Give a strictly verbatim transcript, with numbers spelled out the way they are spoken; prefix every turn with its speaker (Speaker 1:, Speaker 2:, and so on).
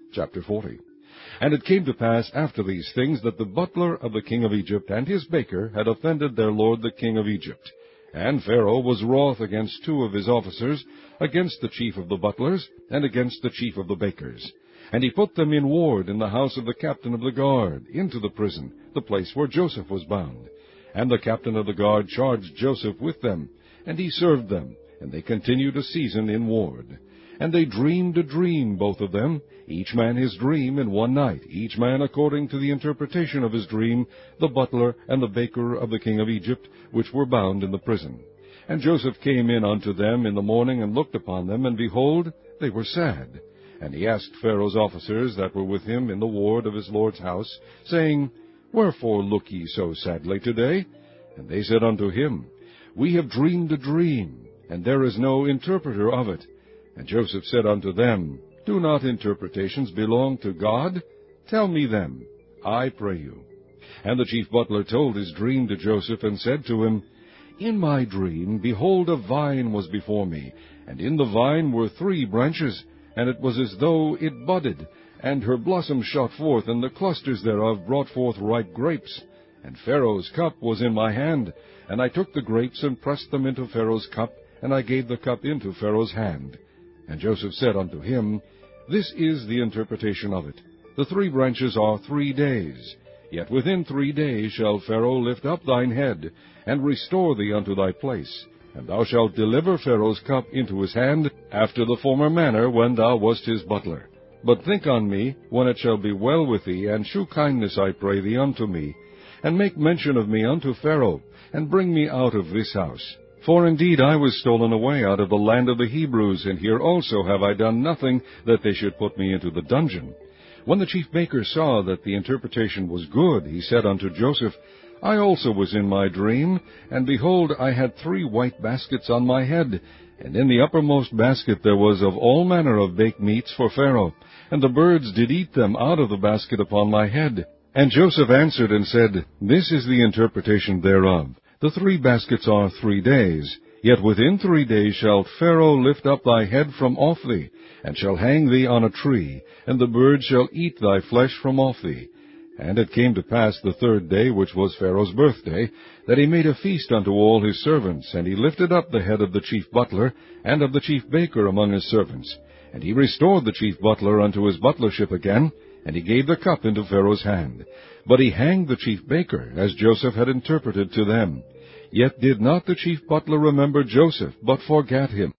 Speaker 1: Chapter forty. And it came to pass after these things that the butler of the king of Egypt and his baker had offended their lord the king of Egypt. And Pharaoh was wroth against two of his officers, against the chief of the butlers, and against the chief of the bakers. And he put them in ward in the house of the captain of the guard, into the prison, the place where Joseph was bound. And the captain of the guard charged Joseph with them, and he served them, and they continued a season in ward. And they dreamed a dream, both of them, each man his dream in one night, each man according to the interpretation of his dream, the butler and the baker of the king of Egypt, which were bound in the prison. And Joseph came in unto them in the morning, and looked upon them, and behold, they were sad. And he asked Pharaoh's officers that were with him in the ward of his lord's house, saying, Wherefore look ye so sadly today? And they said unto him, We have dreamed a dream, and there is no interpreter of it. And Joseph said unto them, Do not interpretations belong to God? Tell me them, I pray you. And the chief butler told his dream to Joseph, and said to him, In my dream, behold, a vine was before me, and in the vine were three branches, and it was as though it budded, and her blossoms shot forth, and the clusters thereof brought forth ripe grapes. And Pharaoh's cup was in my hand, and I took the grapes, and pressed them into Pharaoh's cup, and I gave the cup into Pharaoh's hand. And Joseph said unto him, This is the interpretation of it. The three branches are three days. Yet within three days shall Pharaoh lift up thine head, and restore thee unto thy place. And thou shalt deliver Pharaoh's cup into his hand, after the former manner when thou wast his butler. But think on me, when it shall be well with thee, and shew kindness, I pray thee, unto me, and make mention of me unto Pharaoh, and bring me out of this house. For indeed I was stolen away out of the land of the Hebrews, and here also have I done nothing that they should put me into the dungeon. When the chief baker saw that the interpretation was good, he said unto Joseph, I also was in my dream, and behold, I had three white baskets on my head, and in the uppermost basket there was of all manner of baked meats for Pharaoh, and the birds did eat them out of the basket upon my head. And Joseph answered and said, This is the interpretation thereof. The three baskets are three days. Yet within three days shall Pharaoh lift up thy head from off thee, and shall hang thee on a tree, and the birds shall eat thy flesh from off thee. And it came to pass the third day, which was Pharaoh's birthday, that he made a feast unto all his servants, and he lifted up the head of the chief butler, and of the chief baker among his servants. And he restored the chief butler unto his butlership again, and he gave the cup into Pharaoh's hand. But he hanged the chief baker, as Joseph had interpreted to them. Yet did not the chief butler remember Joseph, but forgat him.